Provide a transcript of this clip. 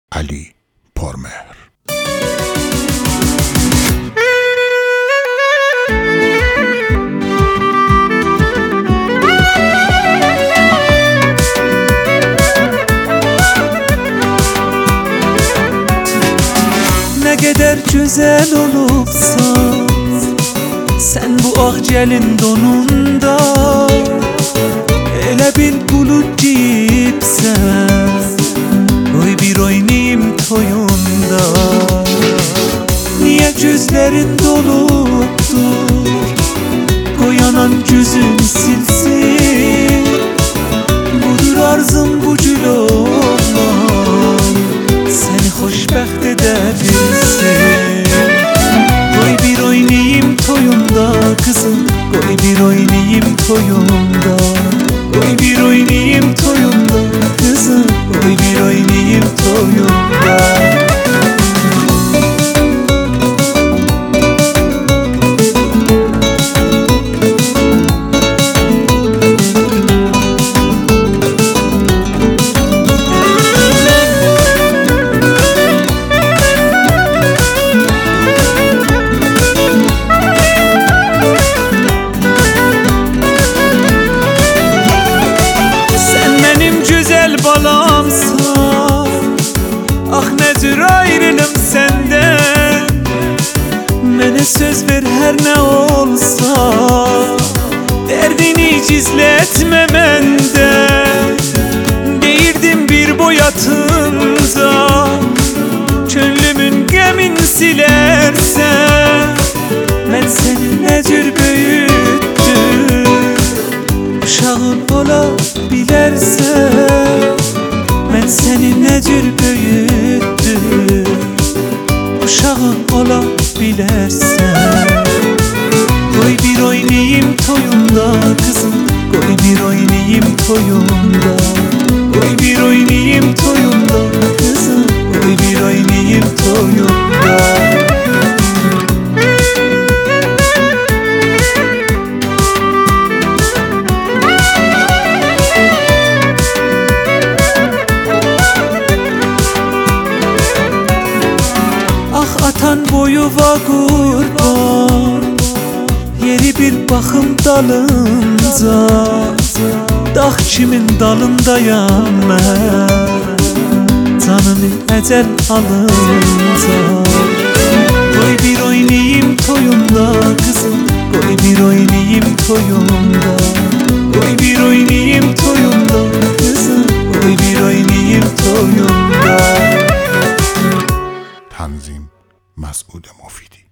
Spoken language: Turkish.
Ali Pormehr. Ne kadar güzel olubsan sen bu ağcelin donunda, elə bil bulut giyibsən, oy bir oynayım toyunda. Niye gözlerin dolupdur, koy anan gözünü silsin. Budur arzum bu gül olan, seni xoşbəxt edebilsin. Koy bir oynayım toyunda kızım, koy bir oynayım toyunda. Koy bir oynayım toyunda kızım, koy bir oynayım toyunda. Balamsan, ah nedir ayrılım senden. Mənə söz ver her ne olsa, derdini gizletme məndən. Deyirdim bir boyatınca, könlümün qəmin silərsən. Mən səni nə cür böyütdüm, uşağın ola bilərsən. Ben seni ne cür büyüttüm, uşağın ola bilərsən. Koy bir oynayım toyunda kızım, koy bir oynayım toyunda. Koy bir oynayım toyunda kızım, koy bir oynayım toyunda. Atan boyuva kurban, yeri bir bakım dalınca. Dağ kimin dalındayam mən, canını ecel alınca. Koy bir oynayım toyunda kızım, koy bir oynayım toyunda. Koy bir oynayım toyunda kızım, koy bir oynayım toyunda. Tanzim Mas'ud Mofidi.